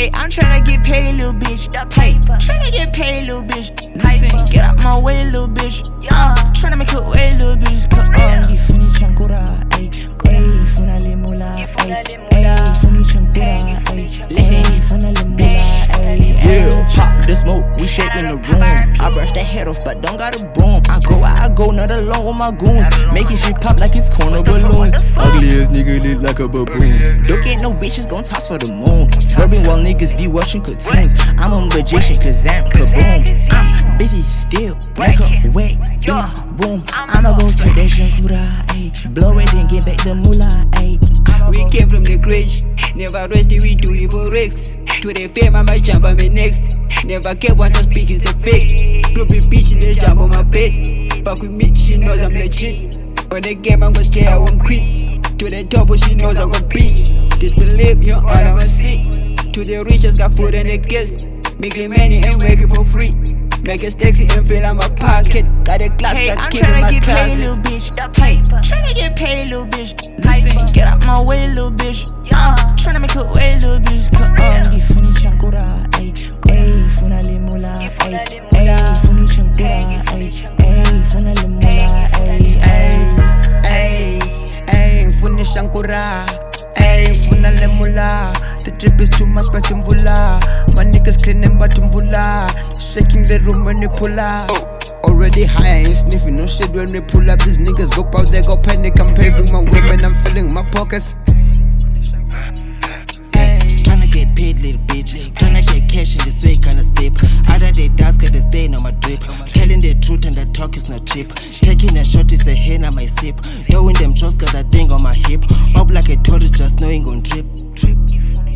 Hey, I'm tryna get paid, little bitch. Hey, tryna get paid, little bitch. Listen, get out my way, little bitch. Tryna make a way, little bitch. Gifuni chankura, ay, ay, funa limula, ay, ay, funi chankura, ay, ay, funa limula, ay. Yeah, pop the smoke, we shaking the room. I brush that head off, but don't got a broom. I go, not alone with my goons. Making shit pop like it's corner balloons. Ugly ass nigga lit like a baboon. Don't get no bitches gon' toss for the moon. Rubbing while niggas be watching cartoons. I'm a magician cause I'm kaboom. I'm busy still, make a way in my room. I'ma go take that shankura, ayy. Blow it and get back the moolah, ayy. We came from the crash, never rested, we do evil risks. To the fame, I might jump on me next. Never care once I speak, it's a fake. Stupid bitch, they jump on my bed. Fuck with me, she knows I'm legit. On the game, I'm gonna stay, I won't quit. To the top, but she knows I'm gonna beat. Disbelieve, you're all I wanna see. To the richest, got food and the guests. Making money and working for free. Make it sexy and feel in my pocket. Got a glass, hey, got I'm keep in tryna my get paid, closet. little bitch. Hey, tryna get paid, little bitch. Listen, get out my way, little bitch. Tryna make a way, little bitch. Gifuni chankura, ay, ay, funa limula, ay, ay, funi chankura, ay, ay, funa limula, ay, Ay, ay, funi shankura. Ay, funa lemula. The drip is too much, but mvula. My niggas cleaning, but mvula. Shaking the room when we pull up. Already high, I ain't sniffing no shit when we pull up. These niggas go pop, they go panic. I'm paving my way, man, I'm filling my pockets. Tryna get paid, little bitch. Tryna get cash in this way, kinda step. Other day, dust got the stain on my drip. Telling the truth and the talk is not cheap. Taking a shot is a hand on my sip. Doing them shots got that thing on my hip. Up like a tourist, just knowing on trip.